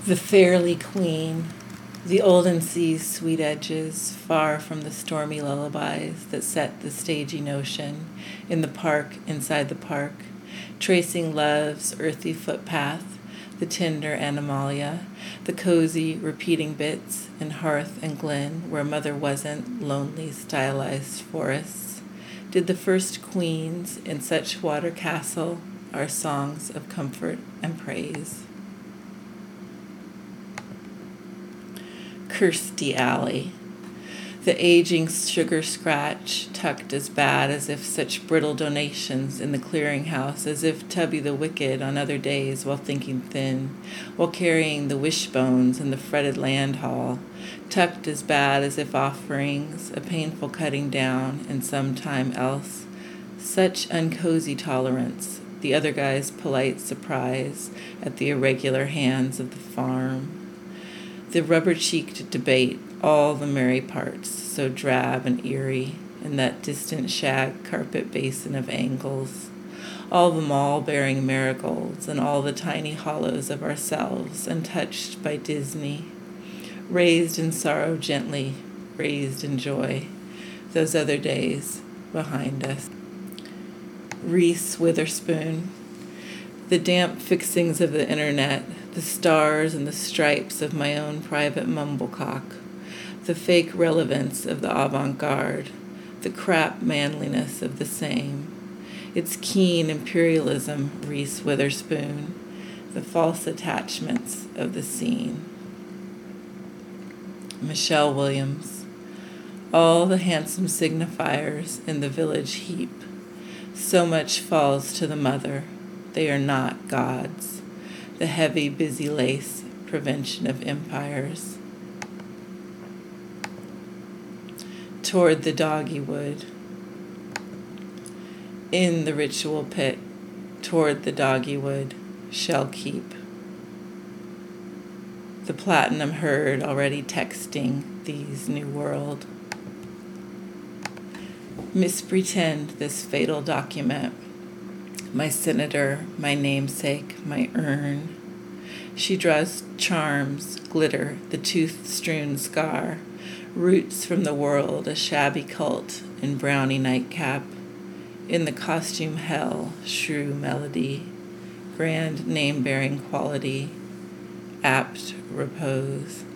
The fairly queen, the olden sea's sweet edges, far from the stormy lullabies that set the stagey notion, in the park, inside the park, tracing love's earthy footpath, the tender animalia, the cozy repeating bits in hearth and glen where mother wasn't, lonely stylized forests. Did the first queens in such water castle our songs of comfort and praise. Kirstie Alley, the aging sugar scratch, tucked as bad as if such brittle donations in the clearinghouse, as if Tubby the Wicked on other days while thinking thin, while carrying the wishbones in the fretted land hall, tucked as bad as if offerings, a painful cutting down in some time else. Such uncozy tolerance, the other guy's polite surprise at the irregular hands of the farm. The rubber-cheeked debate, all the merry parts, so drab and eerie, in that distant shag carpet basin of angles. All the mall-bearing marigolds, and all the tiny hollows of ourselves, untouched by Disney. Raised in sorrow gently, raised in joy. Those other days behind us. Reese Witherspoon. The damp fixings of the internet, the stars and the stripes of my own private mumblecock, the fake relevance of the avant-garde, the crap manliness of the same, its keen imperialism, Reese Witherspoon, the false attachments of the scene. Michelle Williams. All the handsome signifiers in the village heap. So much falls to the mother. They are not gods. The heavy, busy lace, prevention of empires. Toward the doggy wood. In the ritual pit, toward the doggy wood, shall keep. The platinum herd already texting these new world. Mispretend this fatal document. My senator, my namesake, my urn. She draws charms, glitter, the tooth-strewn scar, roots from the world, a shabby cult in brownie nightcap. In the costume hell, shrew melody, grand name-bearing quality, apt repose.